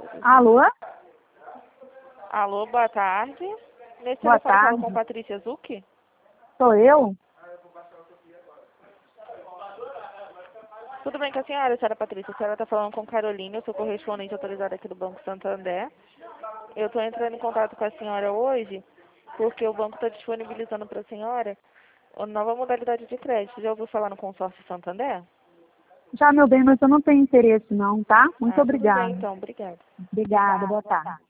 Alô? Alô, boa tarde. Nesse Boa telefone falo tarde. com Patrícia Zucchi. Sou eu? Tudo bem com a senhora Patrícia? A senhora está falando com Carolina, eu sou correspondente autorizada aqui do Banco Santander. Eu estou entrando em contato com a senhora hoje porque o banco está disponibilizando para a senhora uma nova modalidade de crédito. Já ouviu falar no consórcio Santander? Já, meu bem, mas eu não tenho interesse não, tá? Muito Tudo bem obrigada. então, obrigada. Obrigada, boa tarde.